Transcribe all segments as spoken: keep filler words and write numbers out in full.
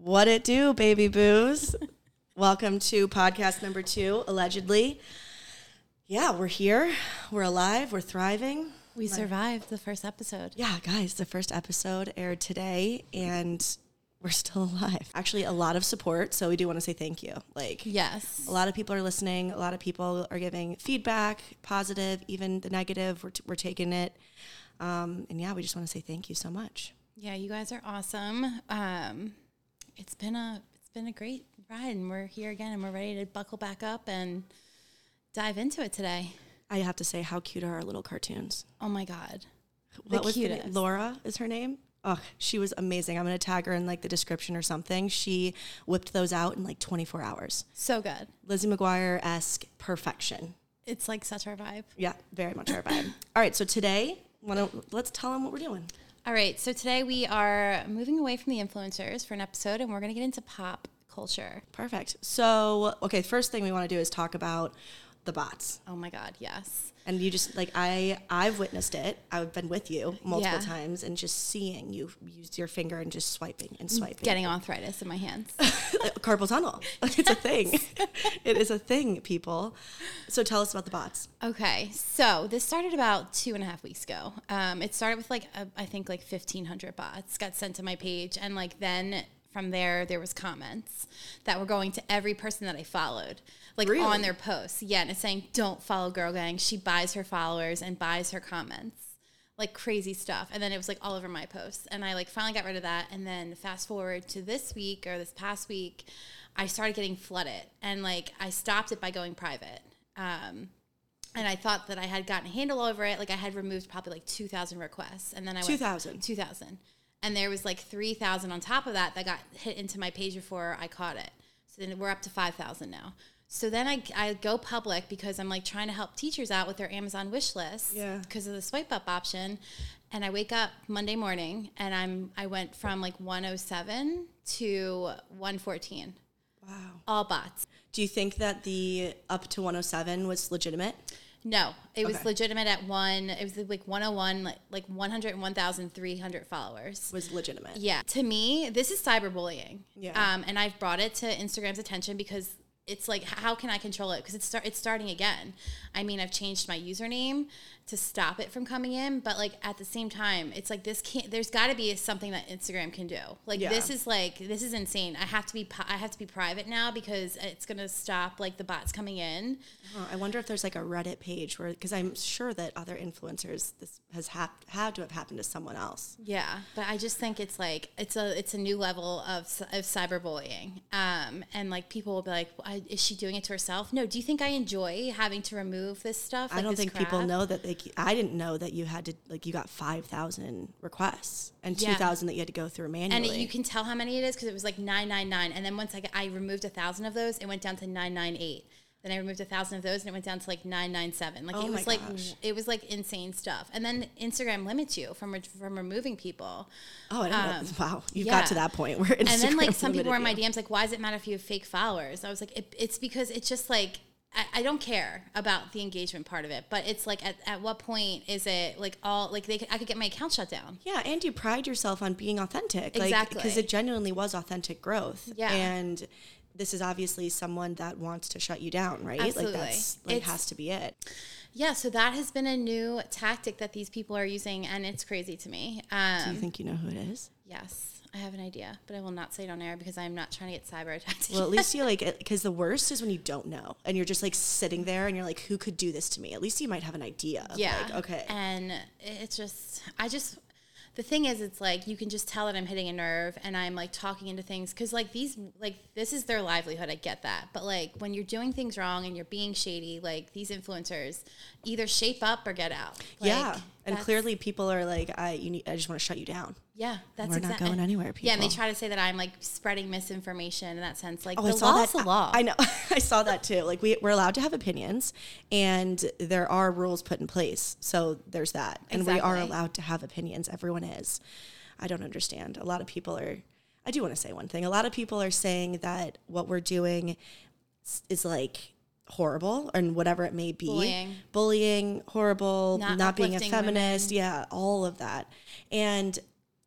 What it do, baby boos? Welcome to podcast number two, allegedly. Yeah, we're here. We're alive. We're thriving. We survived the first episode. Yeah, guys, the first episode aired today, and we're still alive. Actually, a lot of support, so we do want to say thank you. Like, yes, a lot of people are listening. A lot of people are giving feedback, positive, even the negative. We're, t- we're taking it. Um, and yeah, we just want to say thank you so much. Yeah, you guys are awesome. Um, it's been a it's been a great ride, and we're here again, and we're ready to buckle back up and dive into it today. I have to say, how cute are our little cartoons? Oh my God, what the was cutest. The name? Laura is her name. Oh, she was amazing. I'm going to tag her in like the description or something. She whipped those out in like twenty-four hours. So good. Lizzie McGuire-esque perfection. It's like such our vibe. Yeah, very much our vibe. All right, so today, wanna, let's tell them what we're doing. All right, so today we are moving away from the influencers for an episode, and we're going to get into pop culture. Perfect. So, okay, first thing we want to do is talk about the bots. Oh my God, yes. And you just, like, I, I've witnessed it. I've been with you multiple Yeah. times and just seeing you use your finger and just swiping and swiping. Getting arthritis in my hands. Carpal tunnel. It's a thing. It is a thing, people. So tell us about the bots. Okay, so this started about two and a half weeks ago. Um, it started with like, a, I think like fifteen hundred bots got sent to my page. And like then from there, there was comments that were going to every person that I followed. Like Really? on their posts. Yeah, and it's saying, don't follow Girl Gang. She buys her followers and buys her comments. Like crazy stuff. And then it was like all over my posts. And I like finally got rid of that. And then fast forward to this week or this past week, I started getting flooded. And like I stopped it by going private. Um, and I thought that I had gotten a handle over it. Like I had removed probably like two thousand requests. And then I went two thousand two thousand. And there was like three thousand on top of that that got hit into my page before I caught it. So then we're up to five thousand now. So then I, I go public because I'm like trying to help teachers out with their Amazon wish list Yeah. because of the swipe up option. And I wake up Monday morning and I'm I went from like one oh seven to one fourteen. Wow. All bots. Do you think that the up to one oh seven was legitimate? No, it was Okay. legitimate at one. It was like one oh one, like, like one hundred one thousand three hundred followers. Was legitimate. Yeah. To me, this is cyberbullying. Yeah. Um, and I've brought it to Instagram's attention because it's like, how can I control it? Because it's start, it's starting again. I mean, I've changed my username to stop it from coming in, but like at the same time, it's like this can't. There's got to be something that Instagram can do. Like Yeah. this is like this is insane. I have to be I have to be private now because it's gonna stop like the bots coming in. Oh, I wonder if there's like a Reddit page where, because I'm sure that other influencers, this has hap- had to have happened to someone else. Yeah, but I just think it's like it's a it's a new level of of cyberbullying. Um, and like people will be like, I, is she doing it to herself? No. Do you think I enjoy having to remove this stuff? Like I don't this think people crap? know that they, I didn't know that you had to, like, you got five thousand requests and Yeah. two thousand that you had to go through manually. And it, you can tell how many it is because it was like nine nine nine, and then once I, got, I removed a thousand of those, it went down to nine nine eight. Then I removed a thousand of those, and it went down to like nine nine seven. Like Oh it my was like gosh. it was like insane stuff. And then Instagram limits you from re- from removing people. Oh, I Um, didn't know. Wow. You've yeah. in that point where Instagram And then like some people were in my limited you. D Ms like, why does it matter if you have fake followers? I was like, it, it's because it's just like I, I don't care about the engagement part of it, but it's like at, at what point is it like all like they could, I could get my account shut down. Yeah, and you pride yourself on being authentic. Exactly. Because it genuinely was authentic growth. Yeah. And this is obviously someone that wants to shut you down, right? Absolutely. Like that's like It's- has to be it. Yeah, so that has been a new tactic that these people are using, and it's crazy to me. Um, Do you think you know who it is? Yes, I have an idea, but I will not say it on air because I'm not trying to get cyber attacked. Well, at least you like it, because the worst is when you don't know and you're just like sitting there and you're like, who could do this to me? At least you might have an idea. Of, yeah. Like, okay. And it's just, I just, the thing is, it's like you can just tell that I'm hitting a nerve and I'm like talking into things because like these, like this is their livelihood. I get that. But like when you're doing things wrong and you're being shady, like these influencers either shape up or get out. Like, yeah. And that's- clearly people are like, I you need I just want to shut you down. Yeah, that's We're not exactly. going anywhere, Yeah, and they people. try to say that I'm like spreading misinformation in that sense. Like Oh, the I saw law's that. the law. I, I know. I saw that too. Like we, we're allowed to have opinions and there are rules put in place. So there's that. And we are Exactly. allowed to have opinions. Everyone is. I don't understand. A lot of people are, I do want to say one thing. A lot of people are saying that what we're doing is, is like horrible and whatever it may be. Bullying. Bullying, horrible, Not not, being a uplifting feminist. women. Yeah, all of that. And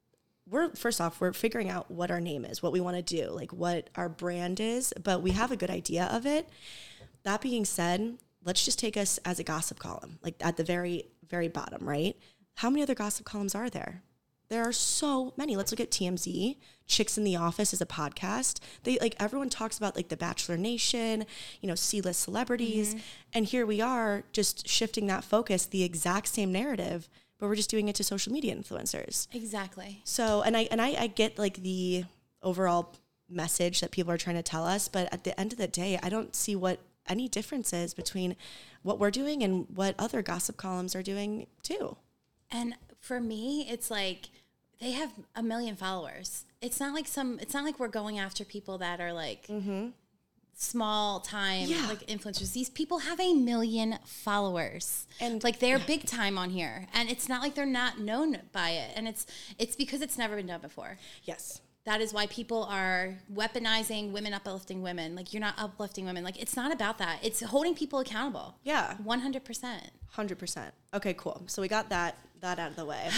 we're, first off, we're figuring out what our name is, what we want to do, like what our brand is, but we have a good idea of it. That being said, let's just take us as a gossip column, like at the very, very bottom, right? How many other gossip columns are there? There are so many. Let's look at T M Z. Chicks in the Office is a podcast. They like everyone talks about like the Bachelor Nation, you know, C-list celebrities. Mm-hmm. And here we are just shifting that focus, the exact same narrative, but we're just doing it to social media influencers. Exactly. So, and I and I, I get like the overall message that people are trying to tell us, but at the end of the day, I don't see what any difference is between what we're doing and what other gossip columns are doing too. And for me, it's like, they have a million followers. It's not like some, it's not like we're going after people that are like mm-hmm. small time, yeah. like influencers. These people have a million followers and like they're yeah. big time on here. And it's not like they're not known by it. And it's, it's because it's never been done before. Yes. That is why people are weaponizing women, uplifting women. Like, you're not uplifting women. Like, it's not about that. It's holding people accountable. Yeah. one hundred percent. one hundred percent. Okay, cool. So we got that that out of the way.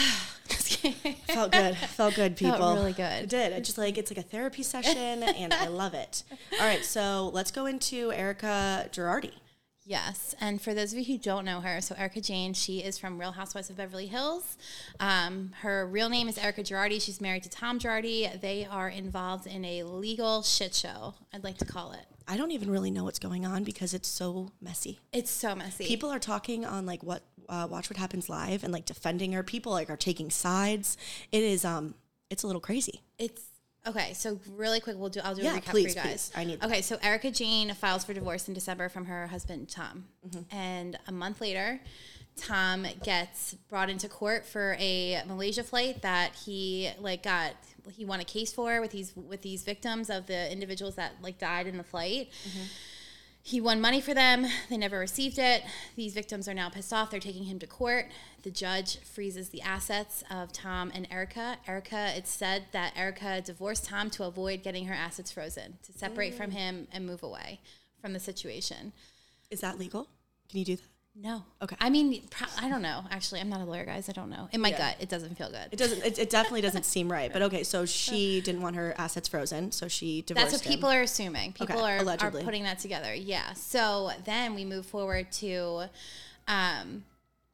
Felt good. Felt good, people. Felt really good. It did. It just like, it's like a therapy session, and I love it. All right, so let's go into Erika Girardi. Yes, and for those of you who don't know her, so Erika Jayne, she is from Real Housewives of Beverly Hills. Um, her real name is Erika Girardi. She's married to Tom Girardi. They are involved in a legal shit show, I'd like to call it. I don't even really know what's going on because it's so messy. It's so messy. People are talking on like what uh, Watch What Happens Live and like defending her. People like are taking sides. It is um, it's a little crazy. It's okay. So really quick, we'll do. I'll do yeah, a recap please, for you guys. Please. I need. That. Okay, so Erika Jayne files for divorce in December from her husband Tom, mm-hmm. and a month later, Tom gets brought into court for a Malaysia flight that he like got. He won a case for with these with these victims of the individuals that like died in the flight. Mm-hmm. He won money for them. They never received it. These victims are now pissed off. They're taking him to court. The judge freezes the assets of Tom and Erika. Erika, it's said that Erika divorced Tom to avoid getting her assets frozen, to separate mm. from him and move away from the situation. Is that legal? Can you do that? No. Okay. I mean, pro- I don't know. Actually, I'm not a lawyer, guys. I don't know. In my yeah. gut, it doesn't feel good. It doesn't. It, it definitely doesn't seem right. But okay, so she didn't want her assets frozen, so she divorced That's what him. people are assuming. People okay. are, Allegedly. are putting that together. Yeah. So then we move forward to um,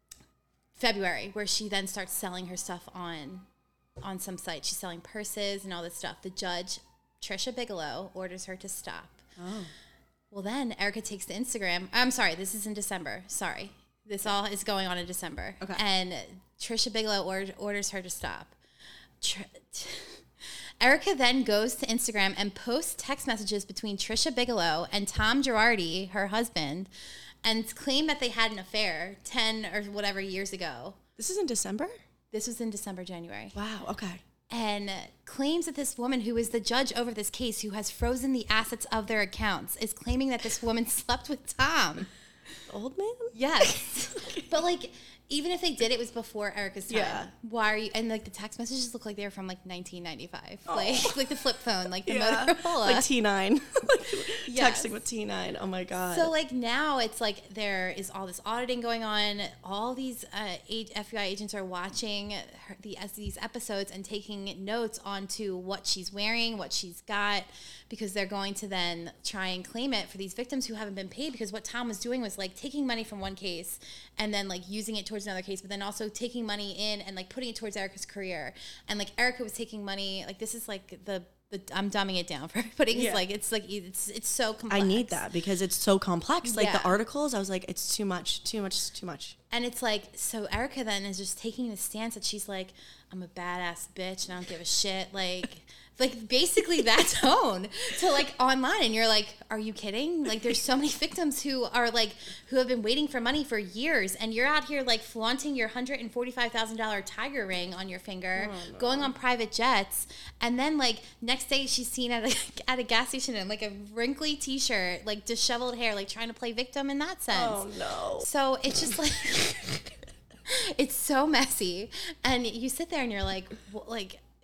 February, where she then starts selling her stuff on on some site. She's selling purses and all this stuff. The judge, Trisha Bigelow, orders her to stop. Oh. Well, then Erika takes to Instagram. I'm sorry, this is in December. Sorry. This all is going on in December. Okay. And Trisha Bigelow or- orders her to stop. Tr- t- Erika then goes to Instagram and posts text messages between Trisha Bigelow and Tom Girardi, her husband, and claim that they had an affair ten or whatever years ago. This is in December? This was in December, January. Wow, okay. And claims that this woman who is the judge over this case, who has frozen the assets of their accounts, is claiming that this woman slept with Tom. Old man? Yes. But like, even if they did, it was before Erika's time. Yeah. Why are you? And like the text messages look like they were from like nineteen ninety-five, oh. like like the flip phone, like the yeah. Motorola, like T nine, like yes. texting with T nine. Oh my god. So like now it's like there is all this auditing going on. All these uh, F B I agents are watching her, the these episodes and taking notes onto what she's wearing, what she's got, because they're going to then try and claim it for these victims who haven't been paid. Because what Tom was doing was like taking money from one case and then like using it towards another case, but then also taking money in and like putting it towards Erika's career. And like Erika was taking money, like this is like the, the I'm dumbing it down for everybody. Yeah. It's like, it's like, it's, it's so complex. I need that because it's so complex. Like yeah. the articles, I was like, it's too much, too much, too much. And it's like, so Erika then is just taking the stance that she's like, I'm a badass bitch and I don't give a shit. Like, like basically that tone to like online. And you're like, are you kidding? Like there's so many victims who are like, who have been waiting for money for years. And you're out here like flaunting your one hundred forty-five thousand dollars tiger ring on your finger, oh, no. going on private jets. And then like next day she's seen at a, at a gas station in like a wrinkly t-shirt, like disheveled hair, like trying to play victim in that sense. Oh no. So it's just like, it's so messy. And you sit there and you're like, well, like,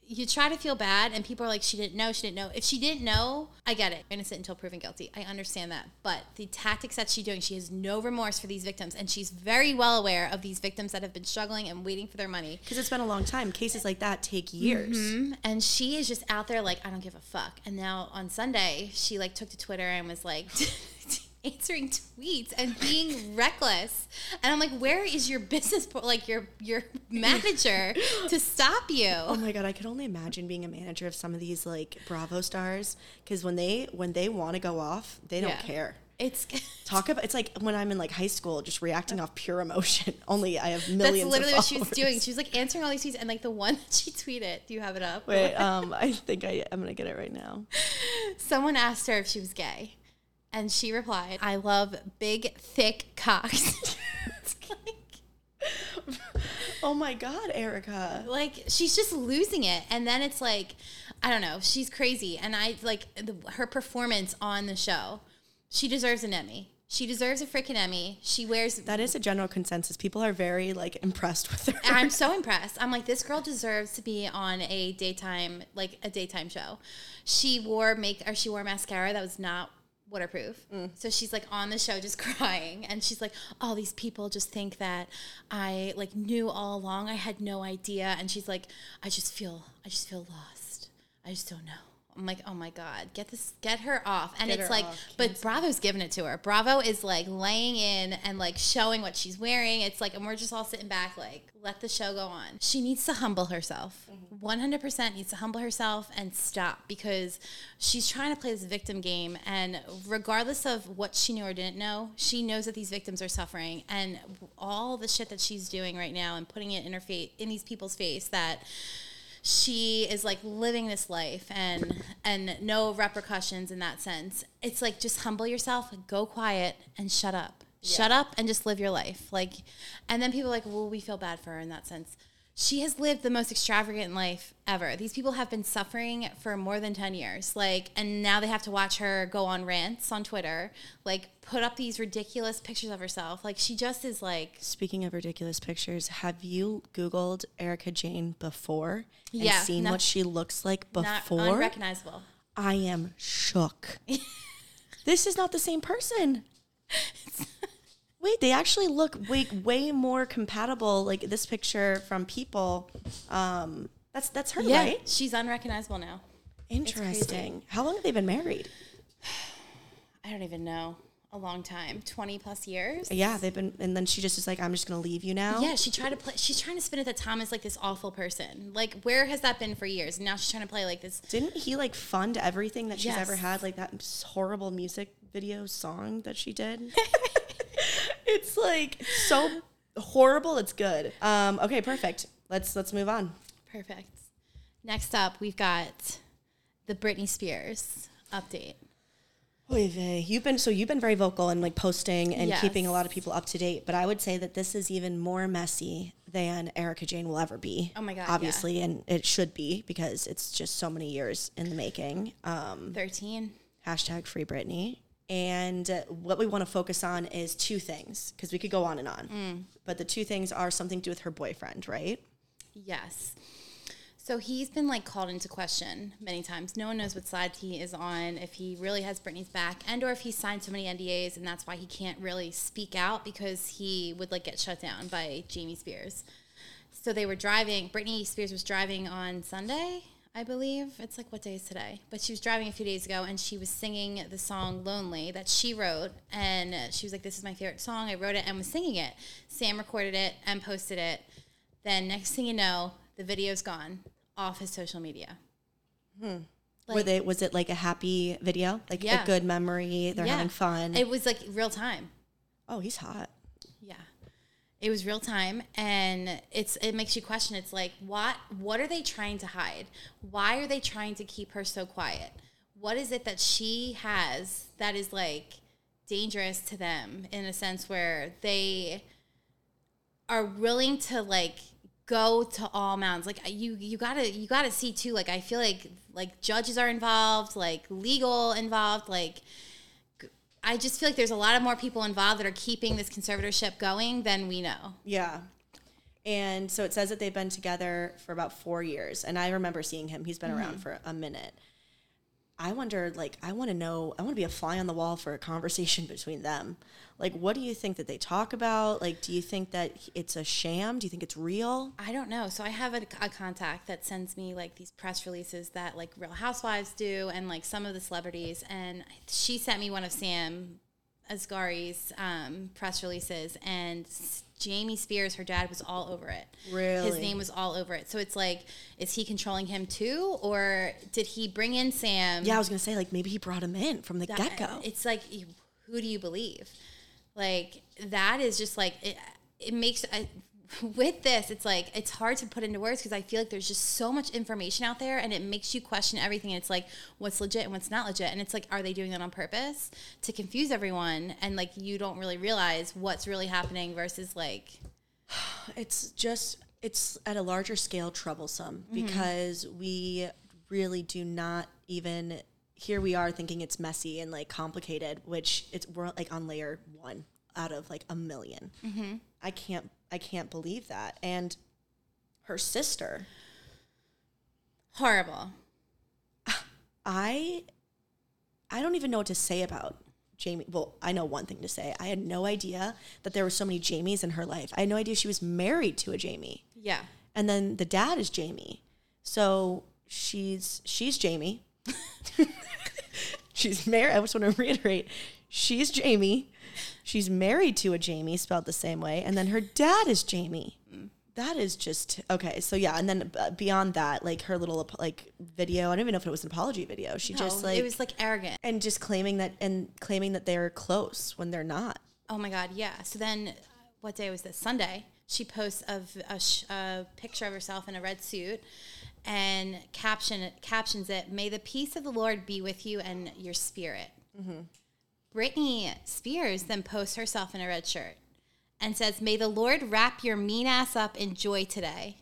you try to feel bad and people are like, she didn't know, she didn't know. If she didn't know, I get it. Innocent until proven guilty. I understand that. But the tactics that she's doing, she has no remorse for these victims. And she's very well aware of these victims that have been struggling and waiting for their money. Because it's been a long time. Cases like that take years. Mm-hmm. And she is just out there like, I don't give a fuck. And now on Sunday, she like took to Twitter and was like... answering tweets and being reckless, and I'm like, where is your business like your your manager to stop you? Oh my god, I could only imagine being a manager of some of these like Bravo stars, because when they when they want to go off, they don't yeah. care. It's talk about it's like when I'm in like high school, just reacting off pure emotion. Only I have millions. That's literally of what she was doing. She was like answering all these tweets, and like the one that she tweeted. Do you have it up? Wait, um, I think I I'm gonna get it right now. Someone asked her if she was gay. And she replied, I love big, thick cocks. like, oh my God, Erica. Like, she's just losing it. And then it's like, I don't know, she's crazy. And I, like, the, her performance on the show, she deserves an Emmy. She deserves a freaking Emmy. She wears... That is a general consensus. People are very, like, impressed with her. I'm so impressed. I'm like, this girl deserves to be on a daytime, like, a daytime show. She wore make or she wore mascara that was not... waterproof. Mm. So she's like on the show just crying, and she's like, all these people just think that I like knew all along. I had no idea. And she's like, I just feel I just feel lost. I just don't know. I'm like, oh my God, get this, get her off. And get it's like, but Bravo's giving it to her. Bravo is like laying in and like showing what she's wearing. It's like, and we're just all sitting back like, let the show go on. She needs to humble herself. Mm-hmm. one hundred percent needs to humble herself and stop, because she's trying to play this victim game. And regardless of what she knew or didn't know, she knows that these victims are suffering. And all the shit that she's doing right now and putting it in her face, in these people's face, that she is like living this life and and no repercussions in that sense. It's like, just humble yourself, go quiet, and shut up. Yeah. Shut up and just live your life. Like, and then people are like, well, we feel bad for her in that sense. She has lived the most extravagant life ever. These people have been suffering for more than ten years. Like, and now they have to watch her go on rants on Twitter, like put up these ridiculous pictures of herself. Like, she just is like... Speaking of ridiculous pictures, have you Googled Erika Jayne before and yeah, seen no, what she looks like before? Not unrecognizable. I am shook. This is not the same person. Wait, they actually look way way more compatible. Like this picture from People, um, that's that's her, yeah, right? She's unrecognizable now. Interesting. How long have they been married? I don't even know. A long time, twenty plus years. Yeah, they've been, and then she just is like, I'm just gonna leave you now. Yeah, she tried to play. She's trying to spin it that Tom is like this awful person. Like, where has that been for years? And now she's trying to play like this. Didn't he like fund everything that she's yes. ever had? Like that horrible music video song that she did. It's like so horrible. It's good. Um, okay, perfect. Let's let's move on. Perfect. Next up, we've got the Britney Spears update. Oy vey. You've been so you've been very vocal and like posting and yes. keeping a lot of people up to date. But I would say that this is even more messy than Erika Jayne will ever be. Oh my God! Obviously, yeah. and it should be, because it's just so many years in the making. Um, Thirteen. Hashtag Free Britney. And uh, what we want to focus on is two things, because we could go on and on. Mm. But the two things are something to do with her boyfriend, right? Yes. So he's been like called into question many times. No one knows what side he is on, if he really has Britney's back, and or if he's signed so many N D As and that's why he can't really speak out, because he would like get shut down by Jamie Spears. So they were driving, Britney Spears was driving on Sunday, I believe. It's like, what day is today? But she was driving a few days ago, and she was singing the song Lonely that she wrote. And she was like, this is my favorite song. I wrote it and was singing it. Sam recorded it and posted it. Then next thing you know, the video's gone off his social media. Hmm. Like, Were they? Was it like a happy video? Like yeah. a good memory? They're yeah. having fun? It was like real time. Oh, he's hot. Yeah. It was real time, and it's it makes you question. It's like, what what are they trying to hide? Why are they trying to keep her so quiet? What is it that she has that is like dangerous to them, in a sense where they are willing to like go to all mountains? Like you you gotta you gotta see too, like I feel like like judges are involved, like legal involved, like I just feel like there's a lot of more people involved that are keeping this conservatorship going than we know. Yeah. And so it says that they've been together for about four years. And I remember seeing him. He's been mm-hmm. around for a minute. I wonder, like, I want to know, I want to be a fly on the wall for a conversation between them. Like, what do you think that they talk about? Like, do you think that it's a sham? Do you think it's real? I don't know. So I have a, a contact that sends me, like, these press releases that, like, Real Housewives do and, like, some of the celebrities. And she sent me one of Sam Asghari's um, press releases, and Jamie Spears, her dad, was all over it. Really? His name was all over it. So it's like, is he controlling him too? Or did he bring in Sam? Yeah, I was going to say, like, maybe he brought him in from the that, get-go. It's like, who do you believe? Like, that is just like, it, it makes, I, with this, it's like, it's hard to put into words because I feel like there's just so much information out there and it makes you question everything. And it's like, what's legit and what's not legit. And it's like, are they doing that on purpose to confuse everyone? And like, you don't really realize what's really happening versus like. It's just, it's at a larger scale troublesome mm-hmm. because we really do not even, here we are thinking it's messy and like complicated, which it's, we're like on layer one out of like a million. Mm-hmm. I can't, I can't believe that. And her sister. Horrible. I, I don't even know what to say about Jamie. Well, I know one thing to say. I had no idea that there were so many Jamies in her life. I had no idea she was married to a Jamie. Yeah. And then the dad is Jamie. So she's, she's Jamie. She's married. I just want to reiterate. She's Jamie. She's married to a Jamie, spelled the same way, and then her dad is Jamie. That is just okay. So yeah, and then beyond that, like her little like video, I don't even know if it was an apology video. She no, just like it was like arrogant and just claiming that and claiming that they're close when they're not. Oh my God, yeah. So then, what day was this? Sunday. She posts of a, sh- a picture of herself in a red suit, and caption captions it: "May the peace of the Lord be with you and your spirit." Mm-hmm. Britney Spears then posts herself in a red shirt and says, "May the Lord wrap your mean ass up in joy today."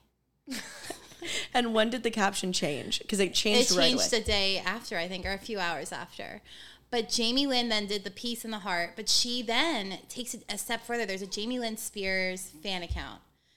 And when did the caption change? Because it changed It right changed away. a day after, I think, or a few hours after. But Jamie Lynn then did the peace in the heart. But she then takes it a step further. There's a Jamie Lynn Spears fan account.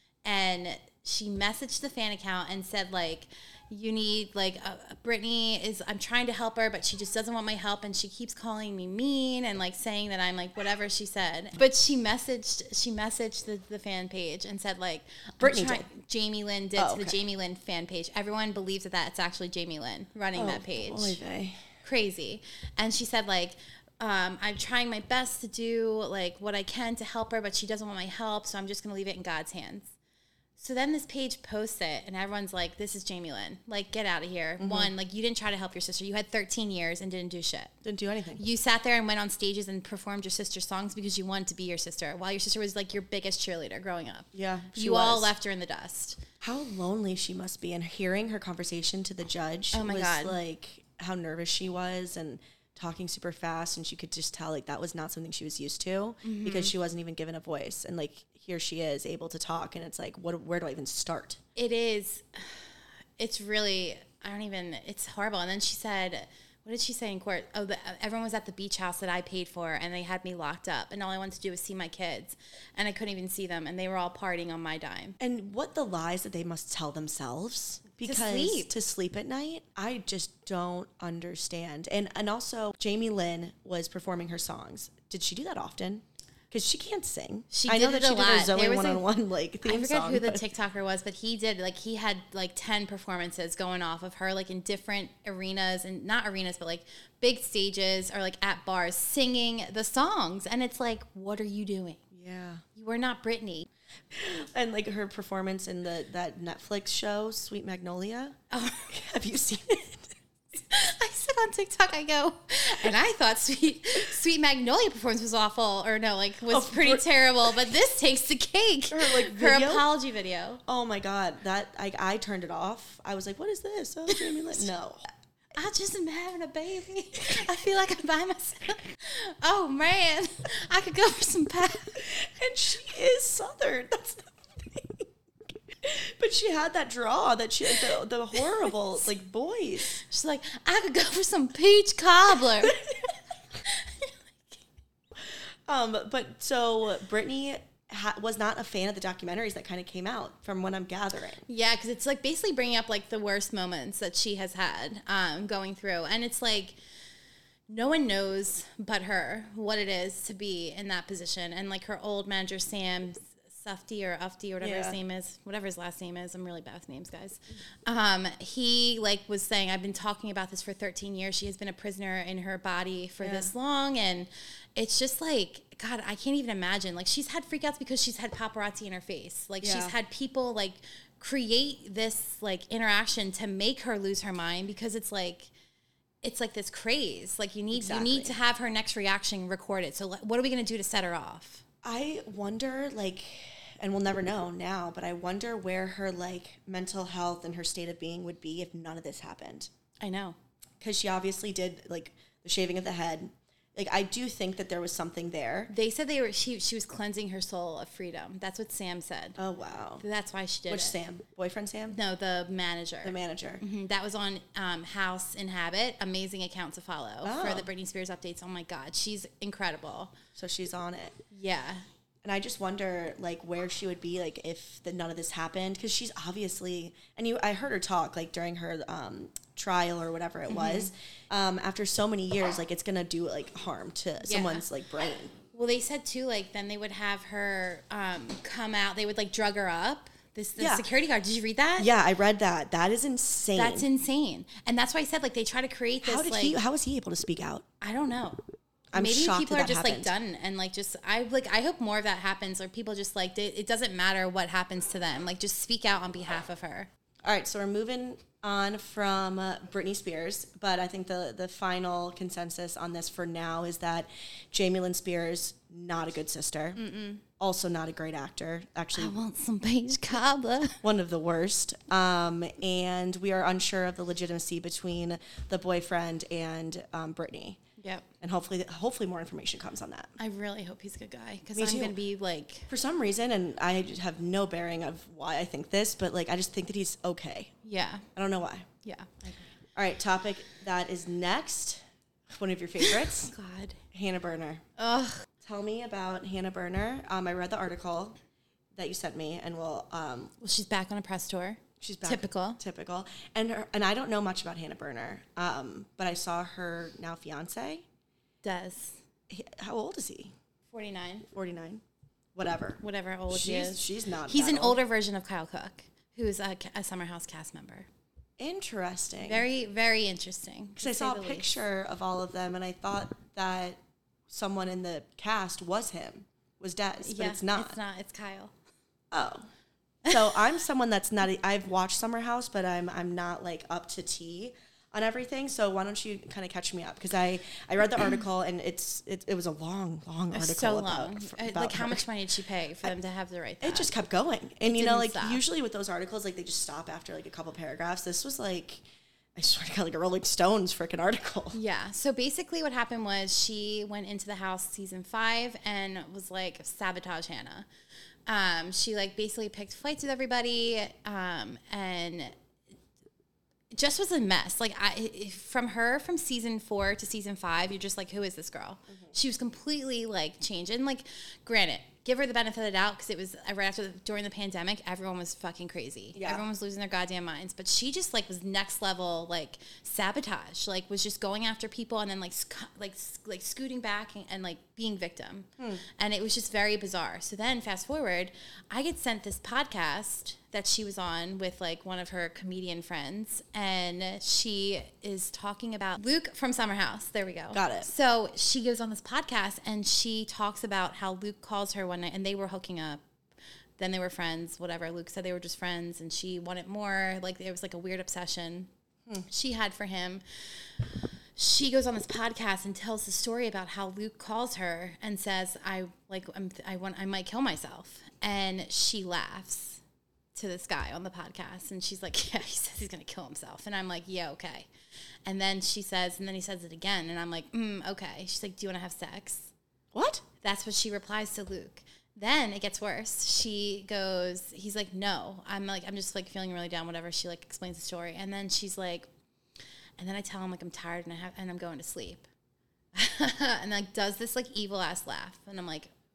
And she messaged the fan account and said, like, you need, like, uh, Britney is, I'm trying to help her, but she just doesn't want my help, and she keeps calling me mean and, like, saying that I'm, like, whatever she said. But she messaged, she messaged the, the fan page and said, like, Britney try- did. Jamie Lynn did oh, to okay. the Jamie Lynn fan page. Everyone believes that that's actually Jamie Lynn running oh, that page. Oy vey. Crazy. And she said, like, um, I'm trying my best to do, like, what I can to help her, but she doesn't want my help, so I'm just going to leave it in God's hands. So then this page posts it, and everyone's like, this is Jamie Lynn. Like, get out of here. Mm-hmm. One, like, you didn't try to help your sister. You had thirteen years and didn't do shit. Didn't do anything. You sat there and went on stages and performed your sister's songs because you wanted to be your sister, while your sister was, like, your biggest cheerleader growing up. Yeah, she You was. all left her in the dust. How lonely she must be. And hearing her conversation to the judge oh my was, God. like, how nervous she was and talking super fast. And she could just tell, like, that was not something she was used to mm-hmm. because she wasn't even given a voice. And, like, here she is able to talk, and it's like, what? Where do I even start? It is. It's really, I don't even, it's horrible. And then she said, what did she say in court? Oh, the, everyone was at the beach house that I paid for, and they had me locked up, and all I wanted to do was see my kids, and I couldn't even see them, and they were all partying on my dime. And what the lies that they must tell themselves because to sleep. to sleep at night, I just don't understand. And and also, Jamie Lynn was performing her songs. Did she do that often? Because she can't sing. She I did know that it she a did lot. a Zoe There was a- one-on-one like theme I forget song, who the but- TikToker was, but he did, like, he had, like, ten performances going off of her, like, in different arenas, and not arenas, but, like, big stages or, like, at bars, singing the songs. And it's like, what are you doing? Yeah. You are not Britney. And, like, her performance in the that Netflix show, Sweet Magnolia. Oh. Have you seen it? I said on TikTok, I go, and I thought Sweet Sweet Magnolia performance was awful, or no, like, was Oh, pretty Br- her but this takes the cake. Her, like, Her video? apology video. Oh, my God. That I, I turned it off. I was like, what is this? Oh, Jamie Lynn. No. I just am having a baby. I feel like I'm by myself. Oh, man. I could go for some pap. And she is Southern. That's the thing. But she had that draw, that she the, the horrible, like, voice. She's like, I could go for some peach cobbler. um, but so Britney ha- was not a fan of the documentaries that kind of came out from what I'm gathering. Yeah, because it's like basically bringing up like the worst moments that she has had um, going through. And it's like, no one knows but her what it is to be in that position. And like her old manager, Sam Sufty or Ufty or whatever Yeah. his name is, whatever his last name is. I'm really bad with names, guys. Um, he like was saying, I've been talking about this for thirteen years. She has been a prisoner in her body for Yeah. this long. And it's just like, God, I can't even imagine. Like she's had freakouts because she's had paparazzi in her face. Like Yeah. she's had people like create this like interaction to make her lose her mind because it's like, it's like this craze. Like you need, Exactly. you need to have her next reaction recorded. So like, what are we going to do to set her off? I wonder, like, and we'll never know now, but I wonder where her, like, mental health and her state of being would be if none of this happened. I know. Because she obviously did, like, the shaving of the head. Like, I do think that there was something there. They said they were she she was cleansing her soul of freedom. That's what Sam said. Oh, wow. That's why she did Which it. Sam? Boyfriend Sam? No, the manager. The manager. Mhm. That was on um, House and Habit. Amazing account to follow Oh. for the Britney Spears updates. Oh my God, she's incredible. So she's on it. Yeah. And I just wonder, like, where she would be, like, if the, none of this happened. Because she's obviously, and you, I heard her talk, like, during her um, trial or whatever it was. Um, after so many years, like, it's going to do, like, harm to someone's, like, brain. Well, they said too, like then they would have her um, come out. They would like drug her up. This the Yeah. security guard. Did you read that? Yeah, I read that. That is insane. That's insane. And that's why I said like they try to create this. How did like, he? How was he able to speak out? I don't know. I'm Maybe shocked people that are that just like happened. done and like just I like I hope more of that happens or people just like they, it doesn't matter what happens to them. Like just speak out on behalf of her. All right, so we're moving on from uh, Britney Spears, but I think the the final consensus on this for now is that Jamie Lynn Spears, not a good sister. Mm-mm. Also not a great actor. Actually, want some beige cobbler. one of the worst. Um, and we are unsure of the legitimacy between the boyfriend and um, Britney. Yep. And hopefully, hopefully more information comes on that. I really hope he's a good guy because Me I'm too. going to be like, For some reason, and I just have no bearing of why I think this, but like I just think that he's okay. yeah, I don't know why. yeah. I agree. All right, topic that is next. One of your favorites, God. Hannah Berner. Ugh. Tell me about Hannah Berner. Um, I read the article that you sent me, and we'll. Um, Well, she's back on a press tour. she's back. Typical. Typical. And her, and I don't know much about Hannah Berner, um, but I saw her now fiance. Des. He, how old is he? forty-nine. forty-nine. Whatever. Whatever old he She's is. she's not. He's that an old. older version of Kyle Cook, who's a, a Summer House cast member. Interesting. Very, very interesting. Because I saw a picture of all of them, and I thought that someone in the cast was him, was Des, but Yeah, it's not. It's not. It's Kyle. Oh. So I'm someone that's not, I've watched Summer House, but I'm I'm not like up to tea on everything. So why don't you kind of catch me up? Because I, I read the article and it's it, it was a long, long article. It's so about, long. f- Uh, about like, how her. much money did she pay for them to have to write that? It just kept going. And, It you know, didn't like stop. usually with those articles, like they just stop after like a couple paragraphs. This was like, I swear to God, like a Rolling Stones freaking article. Yeah. So basically, what happened was she went into the house season five and was like sabotage Hannah. Um, she like basically picked fights with everybody, um, and just was a mess. Like I, from her from season four to season five, you're just like, who is this girl? Mm-hmm. She was completely like changed. And like, granted, give her the benefit of the doubt because it was uh, right after the, during the pandemic, everyone was fucking crazy. Yeah. Everyone was losing their goddamn minds. But she just like was next level like sabotage. Like was just going after people and then like sc- like like scooting back and, and like being victim. Hmm. And it was just very bizarre. So then fast forward, I get sent this podcast that she was on with like one of her comedian friends, and she is talking about Luke from Summer House. There we go. Got it. So she goes on this podcast and she talks about how Luke calls her one night and they were hooking up. Then they were friends, whatever. Luke said they were just friends and she wanted more. Like it was like a weird obsession hmm. she had for him. She goes on this podcast and tells the story about how Luke calls her and says, I like, I'm, I want, I might kill myself. And she laughs to this guy on the podcast. And she's like, yeah, he says he's going to kill himself. And I'm like, yeah, okay. And then she says, and then he says it again. And I'm like, mm, okay. She's like, do you want to have sex? What? That's what she replies to Luke. Then it gets worse. She goes, he's like, no. I'm like, I'm just like feeling really down, whatever. She like explains the story. And then she's like, and then I tell him like I'm tired and I have, and I'm going to sleep. And like does this like evil ass laugh. And I'm like,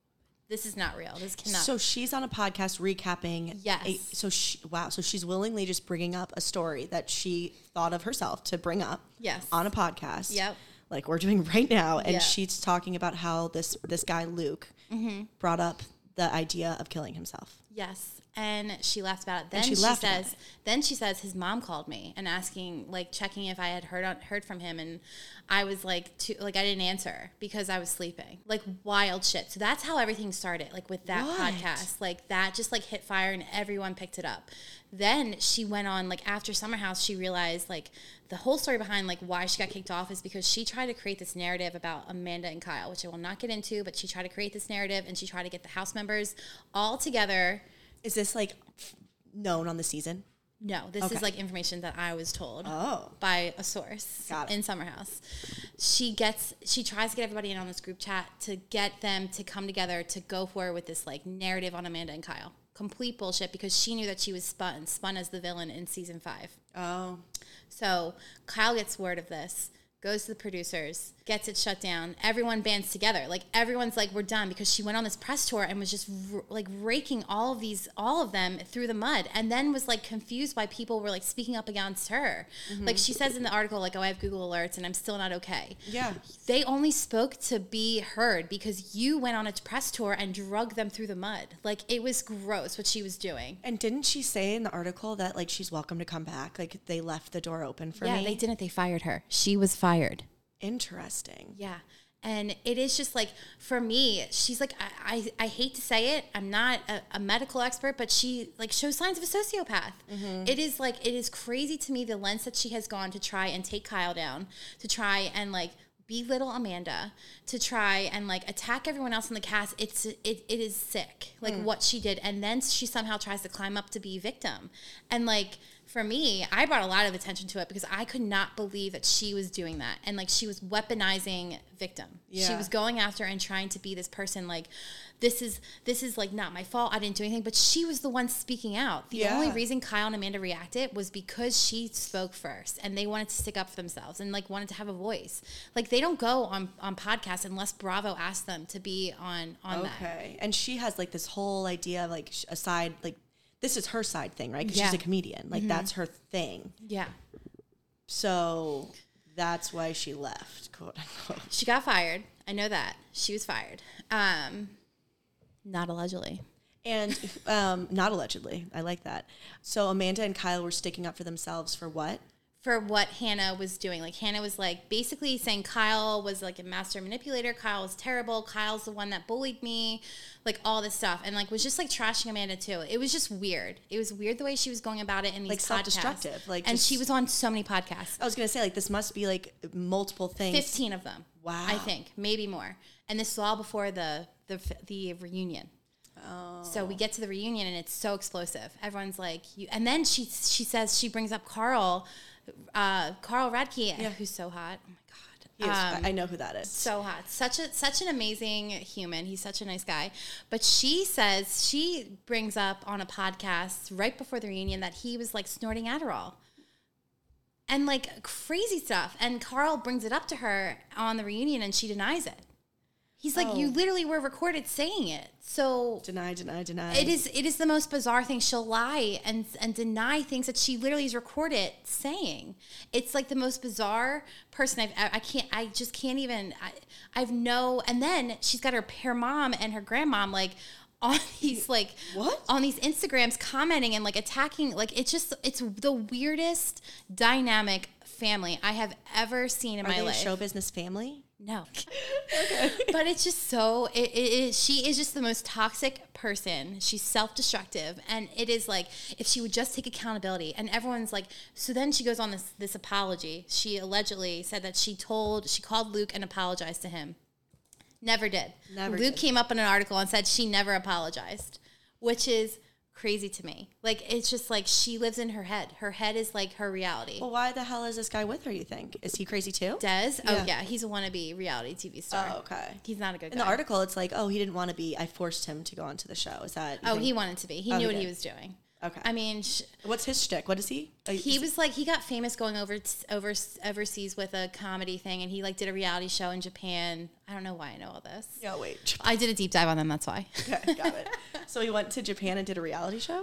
This is not real. This cannot. So she's on a podcast recapping. Yes. A, so she, wow. So she's willingly just bringing up a story that she thought of herself to bring up. Yes. On a podcast. Yep. Like we're doing right now. And yeah. she's talking about how this, this guy, Luke, mm-hmm. brought up the idea of killing himself. Yes. And she laughed about it. Then she, she laughed says, then she says his mom called me and asking, like, checking if I had heard on, heard from him, and I was like, too, like I didn't answer because I was sleeping. Like wild shit. So that's how everything started. Like with that What? podcast, like that just like hit fire and everyone picked it up. Then she went on, like after Summer House, she realized like the whole story behind like why she got kicked off is because she tried to create this narrative about Amanda and Kyle, which I will not get into, but she tried to create this narrative and she tried to get the house members all together. Is this like known on the season? No, this Okay. is like information that I was told Oh. by a source Got it. in Summer House. She gets, she tries to get everybody in on this group chat to get them to come together to go forward with this like narrative on Amanda and Kyle. Complete bullshit because she knew that she was spun, spun as the villain in season five. Oh. So Kyle gets word of this, goes to the producers, gets it shut down. Everyone bands together. Like everyone's like, we're done, because she went on this press tour and was just r- like raking all of these, all of them through the mud, and then was like confused why people were like speaking up against her. Mm-hmm. Like she says in the article, like, oh, I have Google alerts and I'm still not okay. Yeah. They only spoke to be heard because you went on a press tour and drug them through the mud. Like it was gross what she was doing. And didn't she say in the article that like she's welcome to come back? Like they left the door open for yeah, me? they didn't. They fired her. She was fired. Interesting. Yeah. And it is just like, for me, she's like, I, I, I hate to say it, I'm not a, a medical expert, but she like shows signs of a sociopath. Mm-hmm. It is like, it is crazy to me the lengths that she has gone to try and take Kyle down, to try and like belittle Amanda, to try and like attack everyone else in the cast. It's it, it is sick, like mm. what she did. And then she somehow tries to climb up to be victim. And like, for me, I brought a lot of attention to it because I could not believe that she was doing that. And like she was weaponizing victim. Yeah. She was going after and trying to be this person like, this is this is like not my fault. I didn't do anything. But she was the one speaking out. The yeah. only reason Kyle and Amanda reacted was because she spoke first and they wanted to stick up for themselves and like wanted to have a voice. Like they don't go on, on podcasts unless Bravo asks them to be on, on okay. that. Okay. And she has like this whole idea of like a side, like, this is her side thing, right? Because yeah. she's a comedian. Like, mm-hmm. that's her thing. Yeah. So that's why she left, quote unquote. She got fired. I know that. She was fired. Um, not allegedly. And um, not allegedly. I like that. So Amanda and Kyle were sticking up for themselves for what? For what Hannah was doing. Like, Hannah was, like, basically saying Kyle was, like, a master manipulator. Kyle was terrible. Kyle's the one that bullied me. Like, all this stuff. And, like, was just, like, trashing Amanda, too. It was just weird. It was weird the way she was going about it in these like podcasts. Self-destructive. Like, and she was on so many podcasts. I was going to say, like, this must be, like, multiple things. fifteen of them. Wow. I think. Maybe more. And this was all before the, the, the reunion. Oh. So we get to the reunion, and it's so explosive. Everyone's like, you, and then she she says, she brings up Carl, uh, Carl Radke, yeah. who's so hot. Oh my God. He is, um, I know who that is. So hot. Such a such an amazing human. He's such a nice guy. But she says, she brings up on a podcast right before the reunion that he was like snorting Adderall. And like crazy stuff. And Carl brings it up to her on the reunion and she denies it. He's like, oh. you literally were recorded saying it. So deny, deny, deny. It is it is the most bizarre thing. She'll lie and and deny things that she literally is recorded saying. It's like the most bizarre person I've I can't I just can't even I I've no and then she's got her her mom and her grandmom like on these like what on these Instagrams commenting and like attacking, like it's just it's the weirdest dynamic family I have ever seen in Are my they life. A show business family? No. Okay. But it's just so, it, it, it, she is just the most toxic person. She's self-destructive. And it is like, if she would just take accountability. And everyone's like, so then she goes on this, this apology. She allegedly said that she told, she called Luke and apologized to him. Never did. Never Luke did. came up in an article and said she never apologized, which is crazy to me. Like, it's just like she lives in her head. Her head is like her reality. Well, why the hell is this guy with her, you think? Is he crazy too? Des? Yeah. Oh, yeah. He's a wannabe reality T V star. Oh, okay. He's not a good guy. In the article, it's like, oh, he didn't want to be. I forced him to go onto the show. Is that... Oh, think? he wanted to be. He oh, knew he what did. he was doing. Okay. I mean, sh- what's his shtick? What is he? Uh, he is was like, he got famous going over, t- over overseas with a comedy thing, and he like did a reality show in Japan. I don't know why I know all this. Yeah, wait. I did a deep dive on them. That's why. Okay, got it. So he went to Japan and did a reality show?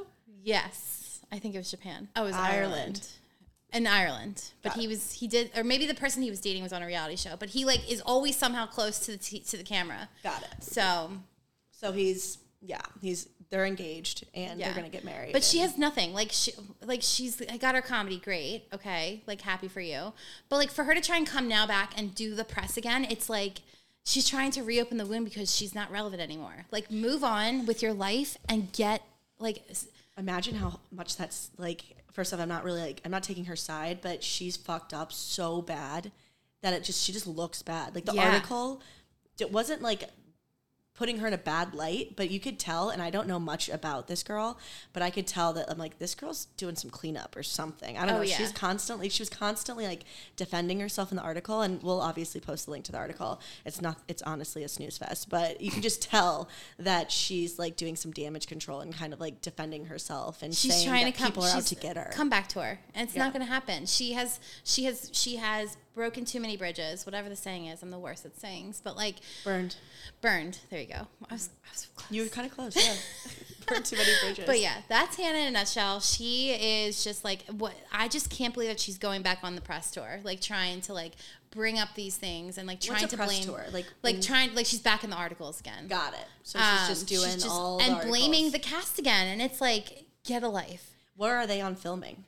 Yes. I think it was Japan. Oh, it was Ireland. Ireland. In Ireland. But Got he it. was, he did, or maybe the person he was dating was on a reality show, but he like is always somehow close to the, t- to the camera. Got it. So, So he's, yeah, he's, they're engaged and yeah. they're going to get married. But she and- has nothing. Like she, like she's, I got her comedy, great, okay, like happy for you. But like for her to try and come now back and do the press again, it's like she's trying to reopen the wound because she's not relevant anymore. Like move on with your life and get like. Imagine how much that's like, first off, I'm not really like, I'm not taking her side, but she's fucked up so bad that it just, she just looks bad. Like the Yeah. article, it wasn't like putting her in a bad light, but you could tell, and I don't know much about this girl, but I could tell that I'm like, this girl's doing some cleanup or something. I don't Oh, know. yeah. She's constantly, she was constantly like defending herself in the article, and we'll obviously post the link to the article. It's not, it's honestly a snooze fest, but you can just tell that she's like doing some damage control and kind of like defending herself and She's saying trying that to come. people are out she's- to get her. Come back to her, and it's Yeah. not going to happen. She has, she has, she has broken too many bridges. Whatever the saying is, I'm the worst at sayings, but like Burned. burned. There you go. I was, I was close. You were kind of close, yeah. Burned too many bridges. But yeah, that's Hannah in a nutshell. She is just like what I just can't believe that she's going back on the press tour, like trying to like bring up these things and like trying What's a to press blame, tour? Like, like when- trying like she's back in the articles again. Got it. So she's Um, just doing she's just- all the and articles. blaming the cast again, and it's like get a life. Where are they on filming?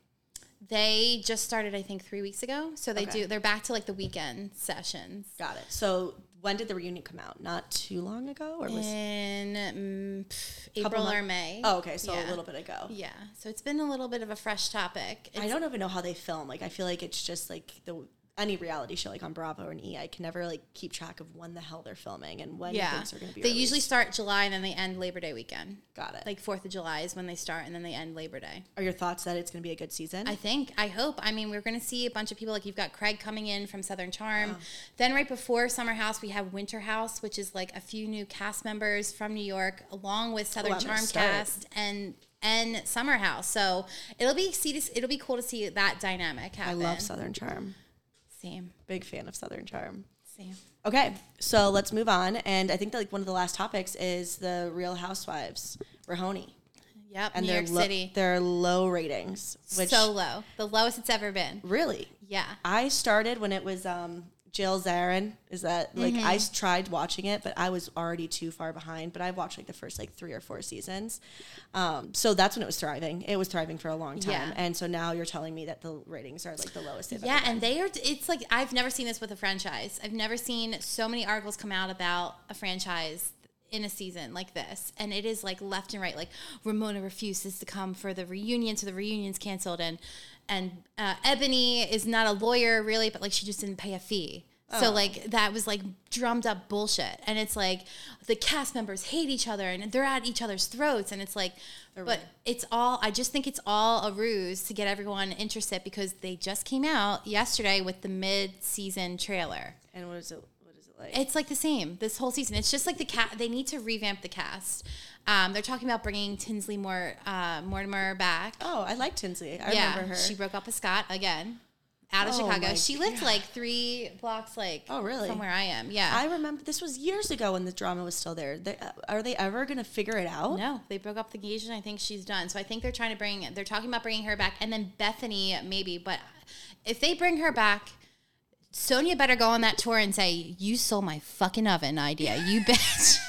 They just started, I think, three weeks ago. So they Okay. do. They're back to like the weekend sessions. Got it. So when did the reunion come out? Not too long ago, or was In mm, pff, Couple April or months- May. Oh, okay, so a Yeah. little bit ago. Yeah. So it's been a little bit of a fresh topic. I It's- don't even know how they film. Like, I feel like it's just like the any reality show, like on Bravo and E! I can never like keep track of when the hell they're filming and when Yeah. things are going to be. They usually released. start July and then they end Labor Day weekend. Got it. Like fourth of July is when they start and then they end Labor Day. Are your thoughts that it's going to be a good season? I think, I hope. I mean, we're going to see a bunch of people. Like you've got Craig coming in from Southern Charm. Then right before Summer House, we have Winter House, which is like a few new cast members from New York, along with Southern Oh, I'm gonna Charm start. cast and and Summer House. So it'll be see this, it'll be cool to see that dynamic I happen. love Southern Charm. Same, Big fan of Southern Charm. same. Okay, so let's move on. And I think that like one of the last topics is the Real Housewives, Rahoney, Yep, and New their York lo- City. their low ratings. Which So low, the lowest it's ever been. really, Yeah. I started when it was um, Jill Zarin. Is that like I Mm-hmm. s- tried watching it, but I was already too far behind. But I watched like the first like three or four seasons. Um, so that's when it was thriving. It was thriving for a long time, Yeah. and so now you're telling me that the ratings are like the lowest they've Yeah, ever been. and they are. It's like I've never seen this with a franchise. I've never seen so many articles come out about a franchise in a season like this, and it is like left and right. Like Ramona refuses to come for the reunion, so the reunion's canceled, and and uh, Ebony is not a lawyer really, but like she just didn't pay a fee. So Oh. like that was like drummed up bullshit, and it's like the cast members hate each other and they're at each other's throats, and it's like, but it's all. I just think it's all a ruse to get everyone interested because they just came out yesterday with the mid-season trailer. And what is it? What is it like? It's like the same this whole season. It's just like the cat. They need to revamp the cast. Um, they're talking about bringing Tinsley Moore, uh, Mortimer back. oh, I like Tinsley. I yeah, remember her. she broke up with Scott again. Out of Oh Chicago. my She lived God. like three blocks, like Oh, really? from where I am. Yeah. I remember this was years ago when the drama was still there. They, uh, are they ever going to figure it out? No, they broke up the engagement. I think she's done. So I think they're trying to bring. They're talking about bringing her back, and then Bethany maybe. But if they bring her back, Sonia better go on that tour and say, "You stole my fucking oven idea, you bitch."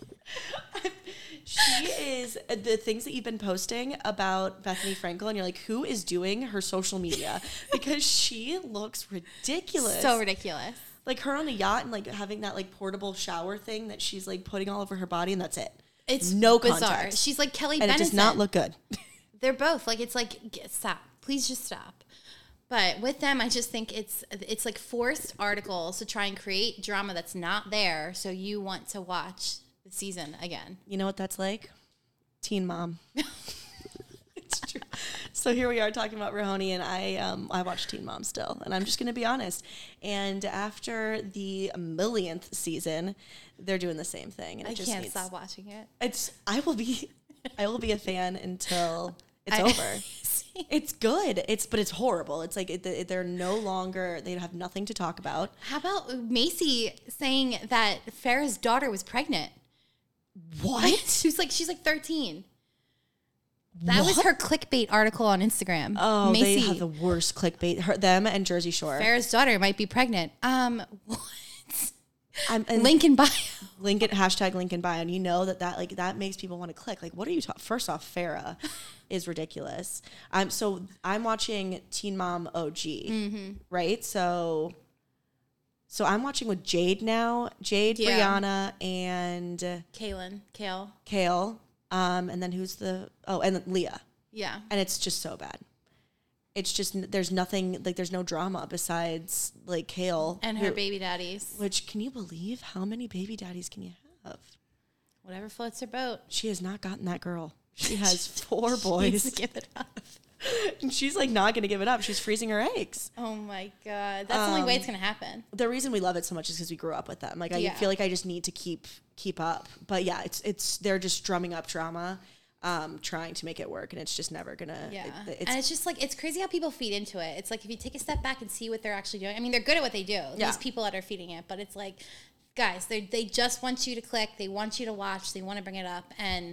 She is uh, the things that you've been posting about Bethany Frankel, and you're like, who is doing her social media? Because she looks ridiculous. So ridiculous. Like her on a yacht and like having that like portable shower thing that she's like putting all over her body, and that's it. It's no bizarre. context. She's like Kelly and Benson. it does not look good. They're both like it's like get, stop, please just stop. But with them, I just think it's it's like forced articles to try and create drama that's not there, so you want to watch the season again. You know what that's like? Teen Mom. It's true. So here we are talking about Rahoney, and I um, I watch Teen Mom still, and I'm just going to be honest. And after the millionth season, they're doing the same thing. And it I just can't needs, stop watching it. It's I will be I will be a fan until It's I, over. It's good. It's but it's horrible. It's like it, they're no longer. They have nothing to talk about. How about Macy saying that Farrah's daughter was pregnant? What? She's like she's like thirteen. That What? was her clickbait article on Instagram. Oh, Macy, they have the worst clickbait. Her, them and Jersey Shore. Farrah's daughter might be pregnant. Um, what? I'm, and Link in bio. Lincoln hashtag Lincoln bio, and you know that that like that makes people want to click. Like, what are you talking? First off, Farrah is ridiculous. Um, so I'm watching Teen Mom O G, mm-hmm. right? So, so I'm watching with Jade now. Jade, Yeah. Brianna, and Kaylin, Kale. Kale. Um, and then who's the oh, and then Leah. Yeah. And it's just so bad. It's just there's nothing like there's no drama besides like Kale And her who- baby daddies. Which can you believe how many baby daddies can you have? Whatever floats her boat. She has not gotten that girl. She has four Needs to boys. give it up. And she's like not going to give it up. She's freezing her eggs. Oh my God. That's the only way it's going to happen. The reason we love it so much is because we grew up with them. Like I Yeah. feel like I just need to keep keep up. But yeah, it's it's they're just drumming up drama, um, trying to make it work, and it's just never gonna. Yeah. It, it's, and it's just like, it's crazy how people feed into it. It's like, if you take a step back and see what they're actually doing. I mean, they're good at what they do. Yeah. These people that are feeding it. But it's like, guys, they they just want you to click. They want you to watch. They want to bring it up. And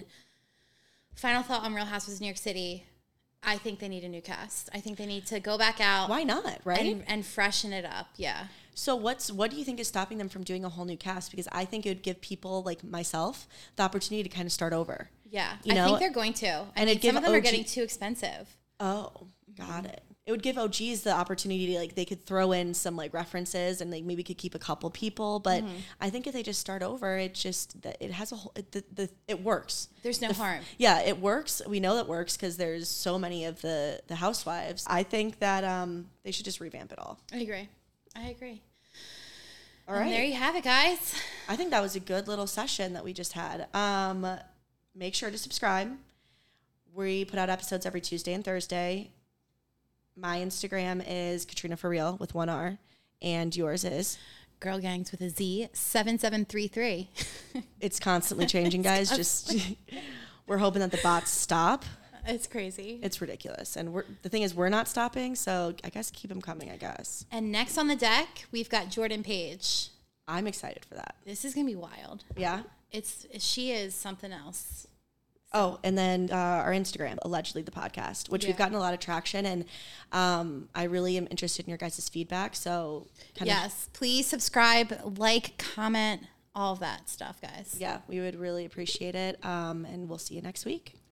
final thought on Real Housewives of New York City. I think they need a new cast. I think they need to go back out. why not, right? And, and freshen it up. Yeah. So what's what do you think is stopping them from doing a whole new cast? Because I think it would give people like myself the opportunity to kind of start over. Yeah. You I know? think they're going to. I And mean, it'd give some of them are O G getting too expensive. Oh, got it. It would give O Gs the opportunity to like they could throw in some like references and like maybe could keep a couple people. But Mm-hmm. I think if they just start over, it just that it has a whole it, the, the it works. There's no The f- harm. Yeah, it works. We know that works because there's so many of the the housewives. I think that um they should just revamp it all. I agree. I agree. All And right. there you have it, guys. I think that was a good little session that we just had. Um, make sure to subscribe. We put out episodes every Tuesday and Thursday. My Instagram is Katrina For Real with one R, and yours is. Girl Gangs with a Z, seven seven three three. It's constantly changing, guys. Just we're hoping that the bots stop. It's crazy. It's ridiculous, and we're the thing is we're not stopping. So I guess keep them coming. I guess And next on the deck, we've got Jordan Page. I'm excited for that. This is gonna be wild. Yeah. It's she is something else. Oh, and then uh, our Instagram, allegedly the podcast, which Yeah. we've gotten a lot of traction, and um, I really am interested in your guys' feedback. So, kind Yes, please subscribe, like, comment, all of that stuff, guys. of, yeah, we would really appreciate it. Um, and we'll see you next week.